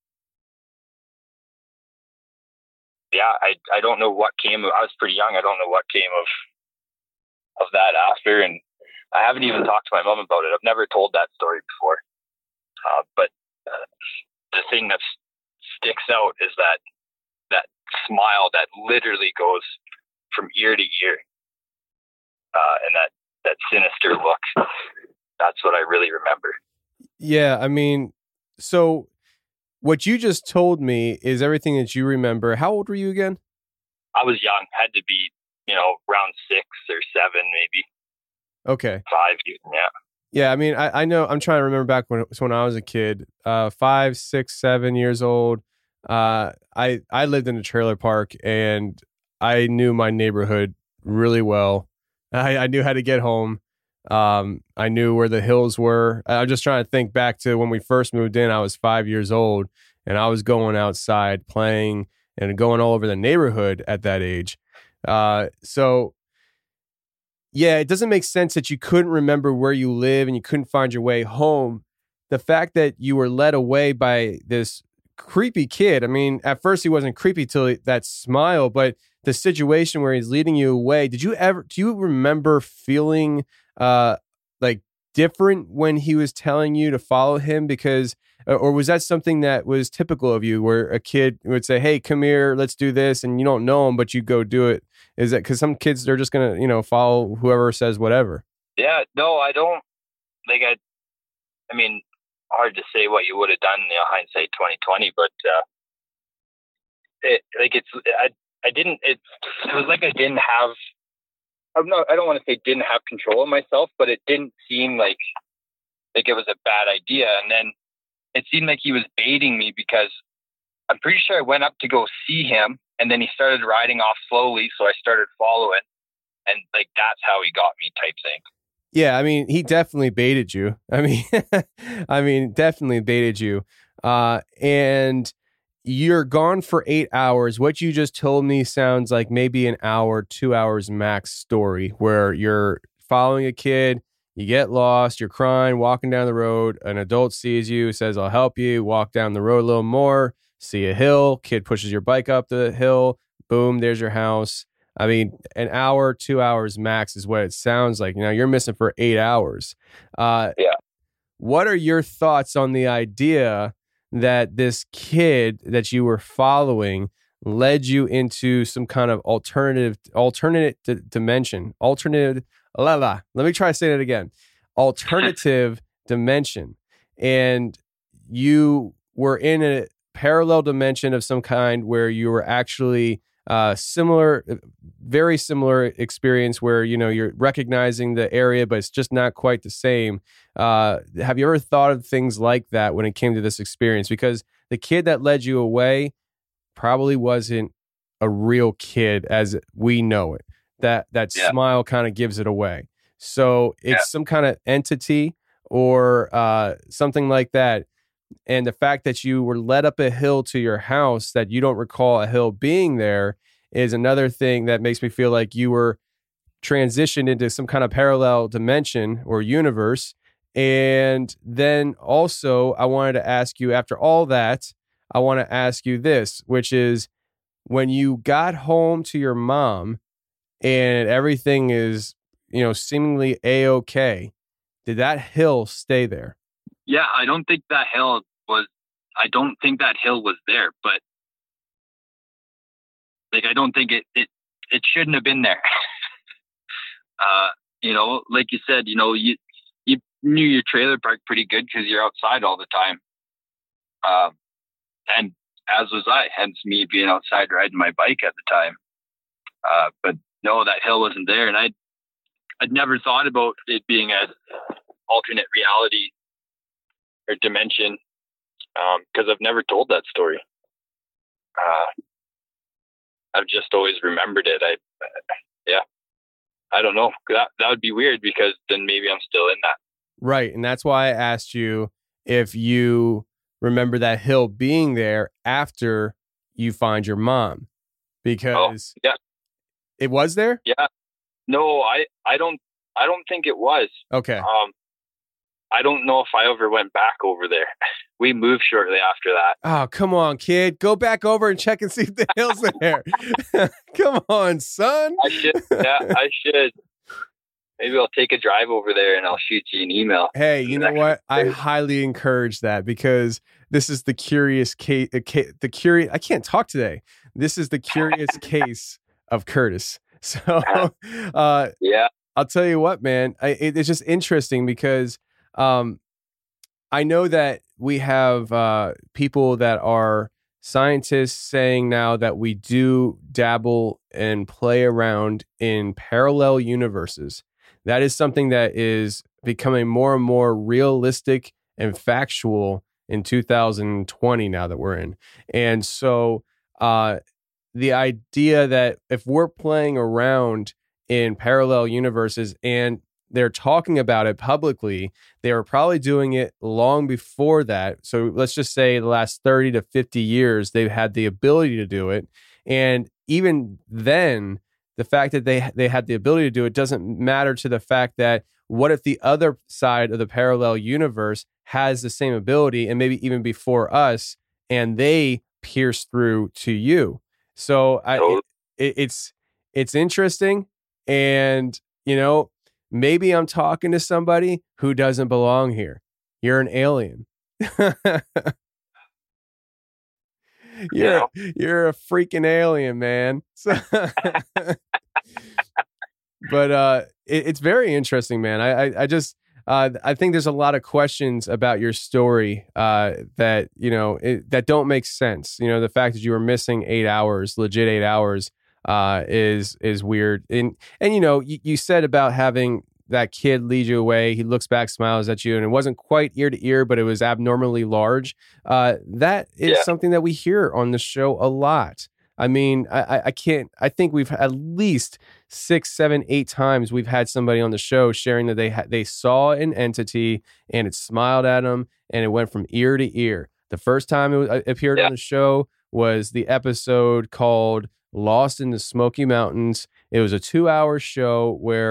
S1: yeah, I I don't know what came of. I was pretty young. I don't know what came of of that after, and I haven't even talked to my mom about it. I've never told that story before. Uh, but uh, the thing that sticks out is that that smile that literally goes from ear to ear, uh, and that that sinister look. That's what I really remember.
S9: Yeah, I mean, so what you just told me is everything that you remember. How old were you again?
S1: I was young. Had to be, you know, around six or seven, maybe.
S9: Okay.
S1: Five, even, yeah.
S9: Yeah, I mean, I, I know, I'm trying to remember back when when I was a kid, uh, five, six, seven years old. Uh, I, I lived in a trailer park and I knew my neighborhood really well. I, I knew how to get home. Um, I knew where the hills were. I'm just trying to think back to when we first moved in. I was five years old and I was going outside playing and going all over the neighborhood at that age. Uh, so yeah, it doesn't make sense that you couldn't remember where you live and you couldn't find your way home. The fact that you were led away by this creepy kid. I mean, at first he wasn't creepy till that smile, but the situation where he's leading you away, did you ever, do you remember feeling uh, like different when he was telling you to follow him? Because, or was that something that was typical of you where a kid would say, hey, come here, let's do this. And you don't know him, but you go do it. Is that because some kids, they're just going to, you know, follow whoever says whatever?
S1: Yeah, no, I don't like, I, I mean, hard to say what you would have done, you know, hindsight twenty twenty, but, uh, it, like it's, I, I didn't, it, it was like I didn't have, I'm not, I don't want to say didn't have control of myself, but it didn't seem like, like it was a bad idea. And then it seemed like he was baiting me because I'm pretty sure I went up to go see him and then he started riding off slowly. So I started following and like, that's how he got me type thing.
S9: Yeah. I mean, he definitely baited you. I mean, I mean, definitely baited you. Uh, and you're gone for eight hours. What you just told me sounds like maybe an hour, two hours max story where you're following a kid, you get lost, you're crying, walking down the road. An adult sees you, says, I'll help you. Walk down the road a little more, see a hill, kid pushes your bike up the hill. Boom, there's your house. I mean, an hour, two hours max is what it sounds like. Now you're missing for eight hours. Uh,
S1: yeah.
S9: what are your thoughts on the idea that this kid that you were following led you into some kind of alternative, alternate d- dimension, alternative, la la. Let me try to say that again. Alternative dimension. And you were in a parallel dimension of some kind where you were actually uh, similar, very similar experience where, you know, you're recognizing the area, but it's just not quite the same. Uh, have you ever thought of things like that when it came to this experience? Because the kid that led you away probably wasn't a real kid as we know it. That that yeah. smile kind of gives it away. So it's yeah. some kind of entity or uh, something like that. And the fact that you were led up a hill to your house that you don't recall a hill being there is another thing that makes me feel like you were transitioned into some kind of parallel dimension or universe. And then also I wanted to ask you, after all that, I want to ask you this, which is when you got home to your mom and everything is, you know, seemingly A-okay, did that hill stay there?
S1: Yeah, I don't think that hill was, I don't think that hill was there, but like, I don't think it, it, it shouldn't have been there. uh, you know, like you said, you know, you, you knew your trailer park pretty good because you're outside all the time. Um, and as was I, hence me being outside riding my bike at the time. Uh, but no, that hill wasn't there. And I'd, I'd never thought about it being a alternate reality or dimension, um, because I've never told that story. Uh, I've just always remembered it. I, uh, yeah, I don't know. That that would be weird because then maybe I'm still in that.
S9: Right, and that's why I asked you if you remember that hill being there after you find your mom, because
S1: oh, yeah,
S9: it was there.
S1: Yeah, no, I I don't I don't think it was.
S9: Okay.
S1: Um. I don't know if I ever went back over there. We moved shortly after that.
S9: Oh, come on, kid. Go back over and check and see if the hill's there. Come on, son.
S1: I should. Yeah, I should. Maybe I'll take a drive over there and I'll shoot you an email.
S9: Hey, you know what? I highly encourage that because this is the curious case. The curious. I can't talk today. This is the curious case of Curtis. So, uh,
S1: yeah,
S9: I'll tell you what, man. I, it, it's just interesting because Um, I know that we have uh, people that are scientists saying now that we do dabble and play around in parallel universes. That is something that is becoming more and more realistic and factual in two thousand twenty now that we're in. And so uh, the idea that if we're playing around in parallel universes and they're talking about it publicly, they were probably doing it long before that. So let's just say the last thirty to fifty years, they've had the ability to do it. And even then, the fact that they they had the ability to do it doesn't matter to the fact that what if the other side of the parallel universe has the same ability and maybe even before us, and they pierce through to you. So I, it, it's it's interesting, and you know, maybe I'm talking to somebody who doesn't belong here. You're an alien. you're
S1: yeah.
S9: you're a freaking alien, man. So, but uh, it, it's very interesting, man. I I, I just uh, I think there's a lot of questions about your story uh, that you know it, that don't make sense. You know, the fact that you were missing eight hours, legit eight hours. Uh, is is weird, and and you know you, you said about having that kid lead you away. He looks back, smiles at you, and it wasn't quite ear to ear, but it was abnormally large. Uh, that is
S1: yeah.
S9: something that we hear on the show a lot. I mean, I, I can't. I think we've at least six, seven, eight times we've had somebody on the show sharing that they ha- they saw an entity and it smiled at them, and it went from ear to ear. The first time it, was, it appeared yeah. on the show was the episode called Lost in the Smoky Mountains. It was a two-hour show where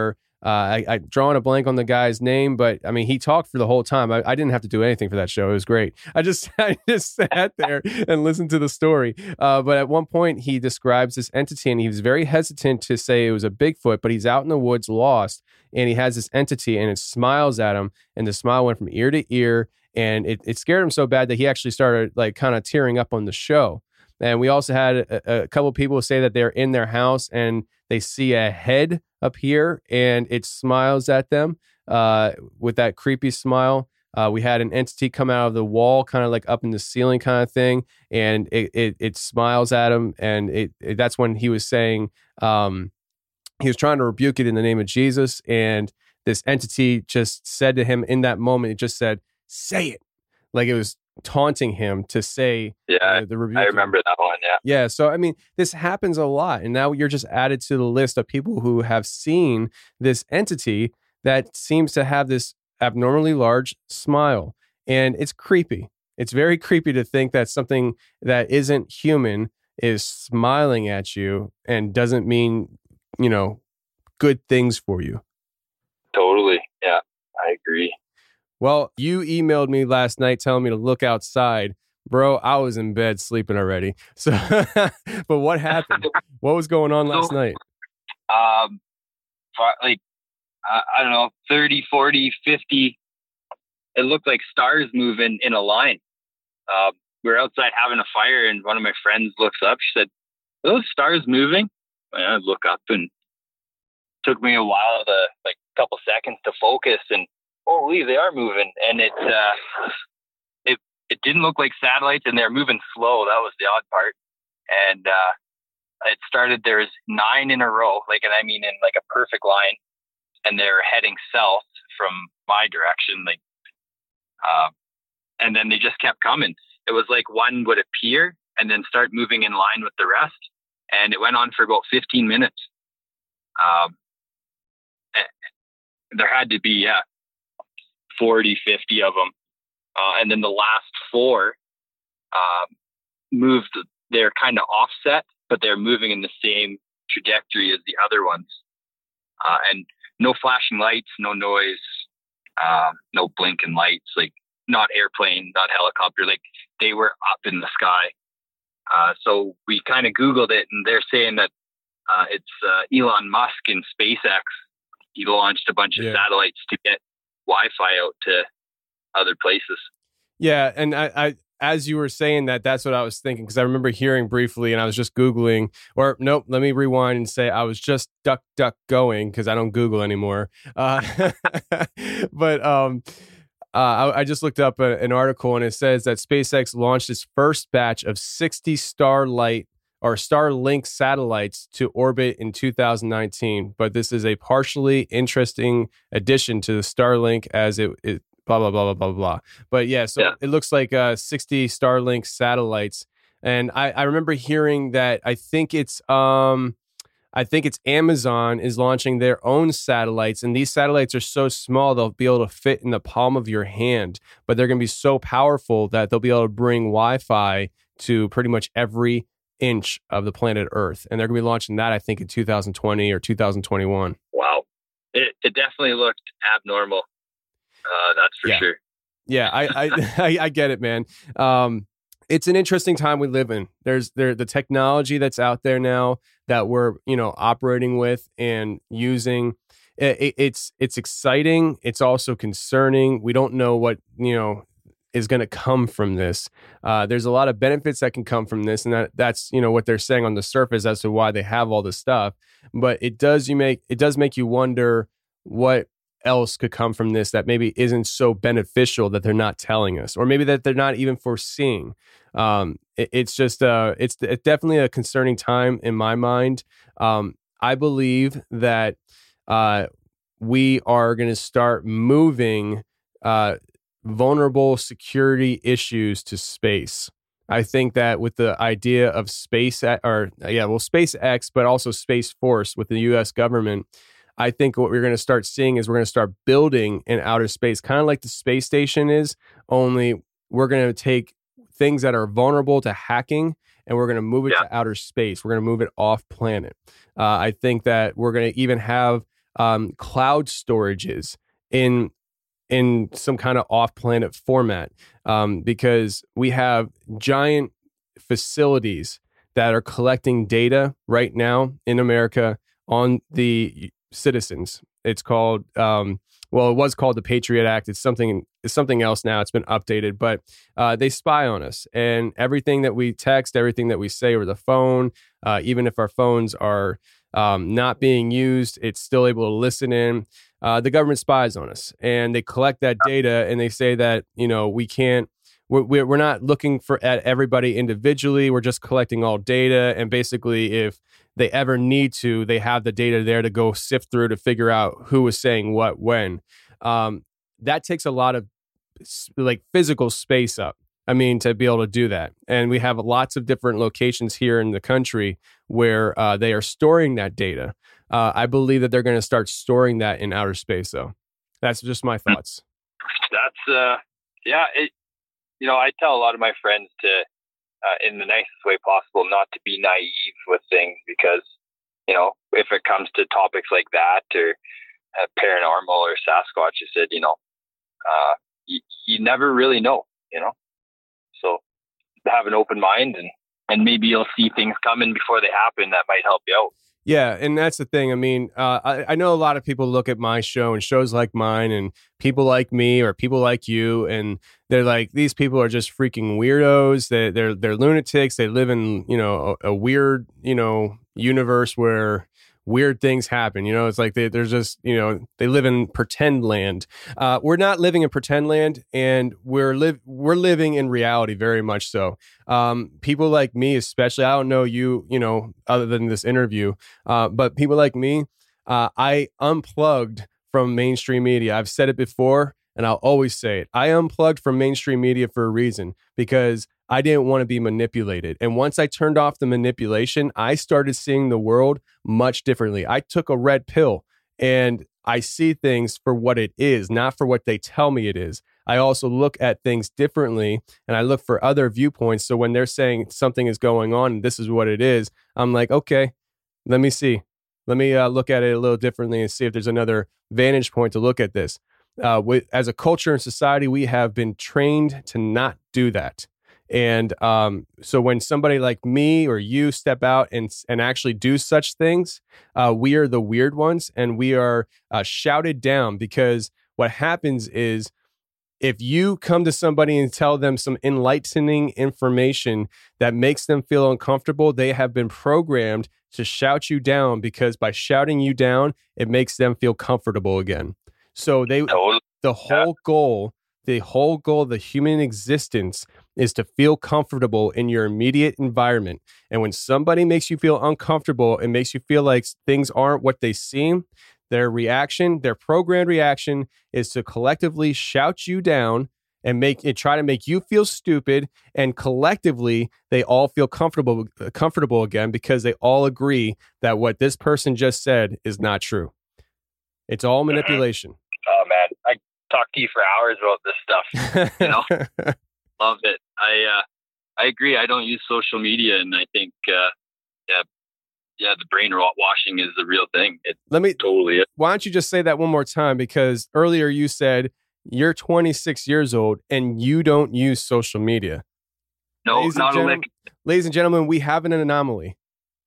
S9: Uh, I, I drawing a blank on the guy's name, but I mean, he talked for the whole time. I, I didn't have to do anything for that show. It was great. I just I just sat there and listened to the story. Uh, but at one point, he describes this entity, and he was very hesitant to say it was a Bigfoot, but he's out in the woods lost, and he has this entity, and it smiles at him, and the smile went from ear to ear, and it, it scared him so bad that he actually started like kind of tearing up on the show. And we also had a, a couple of people say that they're in their house and they see a head up here and it smiles at them uh, with that creepy smile. Uh, we had an entity come out of the wall, kind of like up in the ceiling kind of thing. And it it, it smiles at him. And it, it that's when he was saying, um, he was trying to rebuke it in the name of Jesus. And this entity just said to him in that moment, it just said, say it. Like it was taunting him to say
S1: yeah
S9: uh, the rebuke.
S1: I remember that one. Yeah.
S9: Yeah. So, I mean, this happens a lot. And now you're just added to the list of people who have seen this entity that seems to have this abnormally large smile. And it's creepy. It's very creepy to think that something that isn't human is smiling at you and doesn't mean, you know, good things for you.
S1: Totally. Yeah, I agree.
S9: Well, you emailed me last night telling me to look outside. Bro, I was in bed sleeping already. So, but what happened? What was going on last
S1: so,
S9: night?
S1: Um, like, uh, I don't know, thirty, forty, fifty. It looked like stars moving in a line. Uh, we were outside having a fire, and one of my friends looks up. She said, "Are those stars moving?" And I look up, and it took me a while to, like, a couple seconds to focus, and holy, they are moving. And it, uh, it, it didn't look like satellites, and they're moving slow. That was the odd part. And, uh, it started, there's nine in a row, like, and I mean, in like a perfect line, and they're heading south from my direction. Like, uh, and then they just kept coming. It was like one would appear and then start moving in line with the rest. And it went on for about fifteen minutes. Um, there had to be, yeah, forty, fifty of them. Uh, and then the last four um, moved, they're kind of offset, but they're moving in the same trajectory as the other ones. Uh, and no flashing lights, no noise, uh, no blinking lights, like not airplane, not helicopter, like they were up in the sky. Uh, so we kind of Googled it, and they're saying that uh, it's uh, Elon Musk and SpaceX. He launched a bunch of yeah. satellites to get Wi-Fi out to other places.
S9: Yeah, and I, I as you were saying that, that's what I was thinking, because I remember hearing briefly, and I was just Googling, or nope, let me rewind and say I was just duck, duck going, because I don't Google anymore. Uh, but um, uh, I, I just looked up a, an article, and it says that SpaceX launched its first batch of sixty Starlight or Starlink satellites to orbit in two thousand nineteen. But this is a partially interesting addition to the Starlink, as it, it blah, blah, blah, blah, blah, blah. But yeah, so yeah. it looks like uh, sixty Starlink satellites. And I, I remember hearing that I think it's um, I think it's Amazon is launching their own satellites. And these satellites are so small, they'll be able to fit in the palm of your hand. But they're going to be so powerful that they'll be able to bring Wi-Fi to pretty much every inch of the planet Earth. And they're going to be launching that, I think, in two thousand twenty or two thousand twenty-one.
S1: Wow. It, it definitely looked abnormal. Uh, that's for
S9: yeah.
S1: sure.
S9: Yeah, I, I, I, I get it, man. Um, it's an interesting time we live in. There's there the technology that's out there now that we're, you know, operating with and using. It, it, it's it's exciting. It's also concerning. We don't know what, you know, is going to come from this. Uh, there's a lot of benefits that can come from this, and that that's, you know, what they're saying on the surface as to why they have all this stuff. But it does you make it does make you wonder what else could come from this that maybe isn't so beneficial that they're not telling us, or maybe that they're not even foreseeing. Um, it, it's just uh, it's, it's definitely a concerning time in my mind. Um, I believe that uh, we are going to start moving uh, vulnerable security issues to space. I think that with the idea of space, or yeah, well, SpaceX, but also Space Force with the U S government, I think what we're going to start seeing is we're going to start building in outer space, kind of like the space station is, only we're going to take things that are vulnerable to hacking and we're going to move it yeah. to outer space. We're going to move it off planet. Uh, I think that we're going to even have um, cloud storages in in some kind of off-planet format, um, because we have giant facilities that are collecting data right now in America on the citizens. It's called, um, well, it was called the Patriot Act. It's something, it's something else now. It's been updated, but uh, they spy on us, and everything that we text, everything that we say over the phone, uh, even if our phones are um, not being used, it's still able to listen in. Uh, the government spies on us, and they collect that data, and they say that, you know, we can't, we're, we're not looking for at everybody individually. We're just collecting all data. And basically, if they ever need to, they have the data there to go sift through to figure out who is saying what, when. Um, that takes a lot of like physical space up. I mean, to be able to do that. And we have lots of different locations here in the country where uh, they are storing that data. Uh, I believe that they're going to start storing that in outer space, though. That's just my thoughts.
S1: That's, uh, yeah, it, you know, I tell a lot of my friends to, uh, in the nicest way possible, not to be naive with things, because, you know, if it comes to topics like that or uh, paranormal or Sasquatch, you said, you know, uh, you, you never really know, you know. So have an open mind, and, and maybe you'll see things coming before they happen that might help you out.
S9: Yeah, and that's the thing. I mean, uh, I, I know a lot of people look at my show and shows like mine and people like me or people like you, and they're like, these people are just freaking weirdos. They, they're they're lunatics. They live in, you know, a, a weird, you know, universe where weird things happen. You know, it's like they, they're just, you know, they live in pretend land. Uh, we're not living in pretend land, and we're live we're living in reality very much so. Um, people like me, especially, I don't know you, you know, other than this interview, uh, but people like me, uh, I unplugged from mainstream media. I've said it before, and I'll always say it. I unplugged from mainstream media for a reason, because I didn't want to be manipulated. And once I turned off the manipulation, I started seeing the world much differently. I took a red pill, and I see things for what it is, not for what they tell me it is. I also look at things differently, and I look for other viewpoints. So when they're saying something is going on and this is what it is, I'm like, okay, let me see. Let me uh, look at it a little differently and see if there's another vantage point to look at this. Uh, with, as a culture and society, we have been trained to not do that. And um, so when somebody like me or you step out and and actually do such things, uh, we are the weird ones, and we are uh, shouted down, because what happens is, if you come to somebody and tell them some enlightening information that makes them feel uncomfortable, they have been programmed to shout you down, because by shouting you down, it makes them feel comfortable again. So they, the whole goal, the whole goal of the human existence is to feel comfortable in your immediate environment. And when somebody makes you feel uncomfortable and makes you feel like things aren't what they seem, their reaction, their programmed reaction, is to collectively shout you down and make it, try to make you feel stupid. And collectively, they all feel comfortable, comfortable again, because they all agree that what this person just said is not true. It's all manipulation.
S1: Oh man, I talk to you for hours about this stuff. You know, love it. I uh, I agree. I don't use social media, and I think uh, yeah, yeah, the brain washing is the real thing. It
S9: Let me
S1: totally. Is.
S9: Why don't you just say that one more time? Because earlier you said you're twenty-six years old and you don't use social media.
S1: No,
S9: ladies
S1: not a lick.
S9: Ladies and gentlemen, we have an anomaly.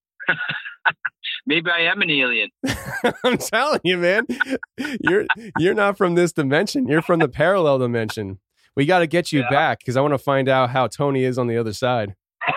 S1: Maybe I am an alien.
S9: I'm telling you, man. You're you're not from this dimension. You're from the parallel dimension. We got to get you yeah. back, because I want to find out how Tony is on the other side.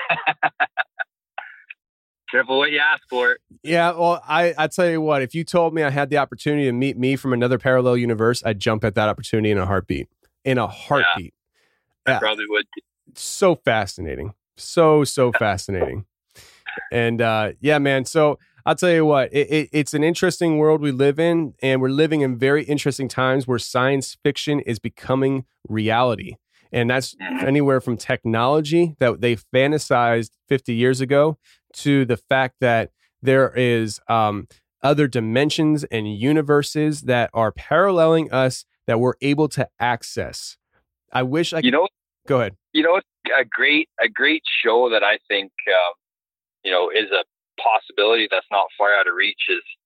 S1: Careful what you ask for.
S9: Yeah, well, I, I tell you what, if you told me I had the opportunity to meet me from another parallel universe, I'd jump at that opportunity in a heartbeat. In a heartbeat.
S1: Yeah, I
S9: yeah.
S1: probably would.
S9: So fascinating. So, so fascinating. And uh, yeah, man. So I'll tell you what, it, it, it's an interesting world we live in, and we're living in very interesting times where science fiction is becoming reality. And that's anywhere from technology that they fantasized fifty years ago to the fact that there is um, other dimensions and universes that are paralleling us that we're able to access. I wish I could.
S1: You know,
S9: go ahead.
S1: You know, a great, a great show that I think, um, you know, is a possibility that's not far out of reach is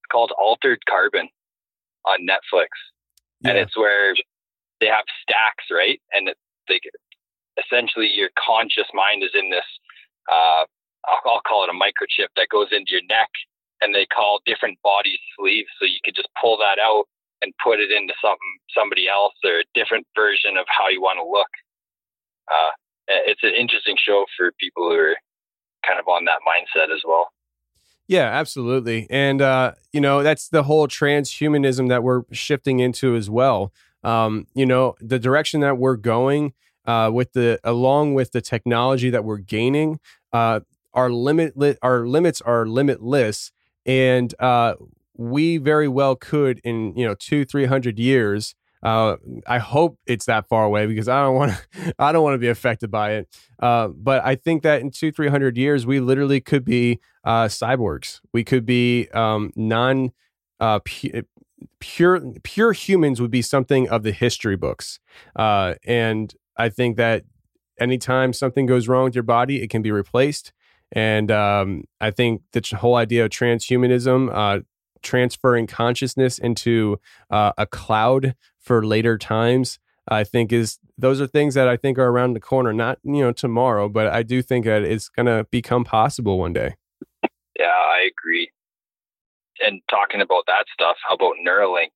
S1: called Altered Carbon on Netflix. Yeah. And it's where they have stacks, right? And it's like essentially your conscious mind is in this, uh, I'll, I'll call it a microchip that goes into your neck, and they call different bodies sleeves. So you could just pull that out and put it into something, somebody else, or a different version of how you want to look. Uh, it's an interesting show for people who are kind of on that mindset as well.
S9: Yeah, absolutely. And, uh, you know, that's the whole transhumanism that we're shifting into as well. Um, you know, the direction that we're going uh, with the, along with the technology that we're gaining, uh, our limit, our limits are limitless. And uh, we very well could in, you know, two, three hundred years. Uh, I hope it's that far away because I don't want to, I don't want to be affected by it. Uh, but I think that in two, three hundred years, we literally could be uh, cyborgs. We could be um, non uh, pu- pure, pure humans would be something of the history books. Uh, and I think that anytime something goes wrong with your body, it can be replaced. And um, I think the whole idea of transhumanism, uh, transferring consciousness into uh, a cloud for later times, I think is those are things that I think are around the corner. Not, you know, tomorrow, but I do think that it's going to become possible one day.
S1: Yeah, I agree. And talking about that stuff, how about Neuralink?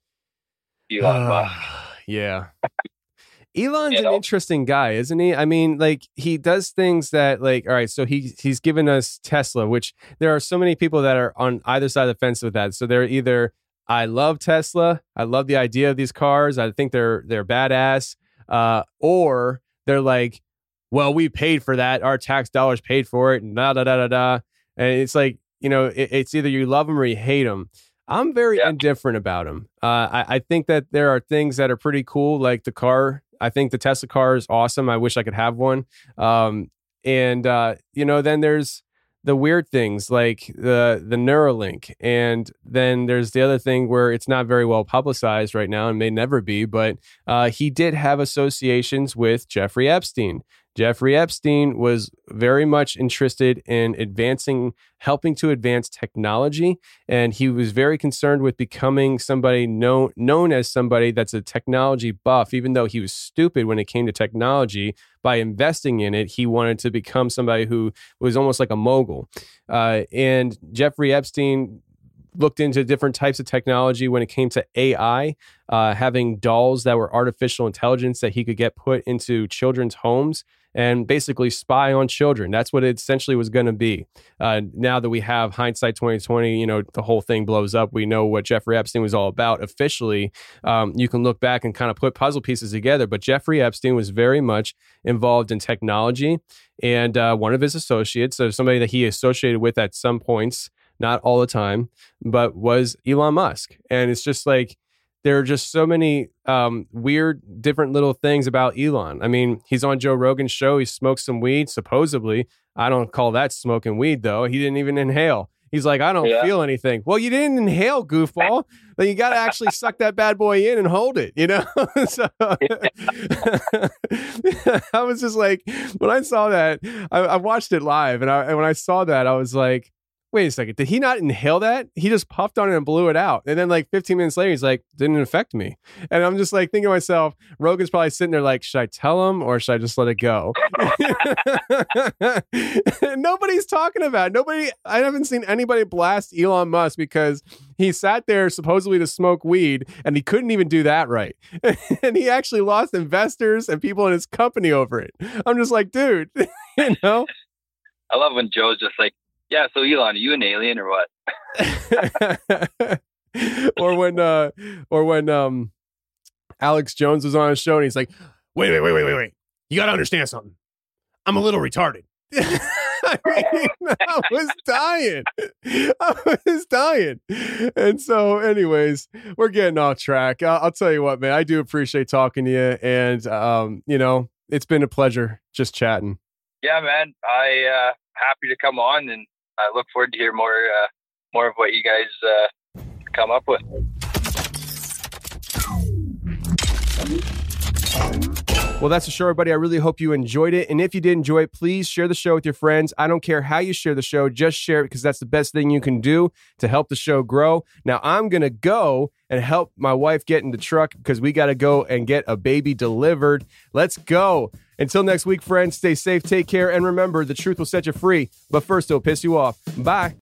S1: Elon Musk.
S9: Yeah. Elon's
S1: You know?
S9: an interesting guy, isn't he? I mean, like he does things that like, all right, so he he's given us Tesla, which there are so many people that are on either side of the fence with that. So they're either, I love Tesla, I love the idea of these cars, I think they're they're badass, uh, or they're like, well, we paid for that, our tax dollars paid for it, and da da da da da. And it's like, you know, it, it's either you love them or you hate them. I'm very yeah. indifferent about them. Uh, I, I think that there are things that are pretty cool, like the car. I think the Tesla car is awesome. I wish I could have one. Um, and, uh, you know, then there's the weird things like the the Neuralink. And then there's the other thing where it's not very well publicized right now and may never be. But uh, he did have associations with Jeffrey Epstein. Jeffrey Epstein was very much interested in advancing, helping to advance technology. And he was very concerned with becoming somebody known, known as somebody that's a technology buff, even though he was stupid when it came to technology. By investing in it, he wanted to become somebody who was almost like a mogul. Uh, and Jeffrey Epstein looked into different types of technology when it came to A I, uh, having dolls that were artificial intelligence that he could get put into children's homes and basically spy on children. That's what it essentially was going to be. Uh, now that we have hindsight twenty twenty, you know, the whole thing blows up. We know what Jeffrey Epstein was all about officially. Um, you can look back and kind of put puzzle pieces together, but Jeffrey Epstein was very much involved in technology. And uh, one of his associates, so somebody that he associated with at some points, not all the time, but was Elon Musk. And it's just like, there are just so many um, weird, different little things about Elon. I mean, he's on Joe Rogan's show. He smokes some weed, supposedly. I don't call that smoking weed, though. He didn't even inhale. He's like, I don't yeah. feel anything. Well, you didn't inhale, goofball. Like, you got to actually suck that bad boy in and hold it, you know? So I was just like, when I saw that, I, I watched it live. And, I, and when I saw that, I was like, wait a second, did he not inhale that? He just puffed on it and blew it out. And then like fifteen minutes later, he's like, didn't affect me. And I'm just like thinking to myself, Rogan's probably sitting there like, should I tell him or should I just let it go? Nobody's talking about it. Nobody, I haven't seen anybody blast Elon Musk because he sat there supposedly to smoke weed and he couldn't even do that right. And he actually lost investors and people in his company over it. I'm just like, dude, you know?
S1: I love when Joe's just like, yeah, so Elon, are you an alien or what?
S9: or when, uh, or when um, Alex Jones was on a show and he's like, wait, wait, wait, wait, wait, wait. You got to understand something. I'm a little retarded. I mean, I was dying. I was dying. And so anyways, we're getting off track. I'll, I'll tell you what, man, I do appreciate talking to you. And, um, you know, it's been a pleasure just chatting.
S1: Yeah, man. I, uh, happy to come on, and I look forward to hear more, uh, more of what you guys uh, come up with.
S9: Well, that's the show, everybody. I really hope you enjoyed it. And if you did enjoy it, please share the show with your friends. I don't care how you share the show. Just share it because that's the best thing you can do to help the show grow. Now, I'm going to go and help my wife get in the truck because we got to go and get a baby delivered. Let's go. Until next week, friends, stay safe, take care, and remember, the truth will set you free. But first, it'll piss you off. Bye.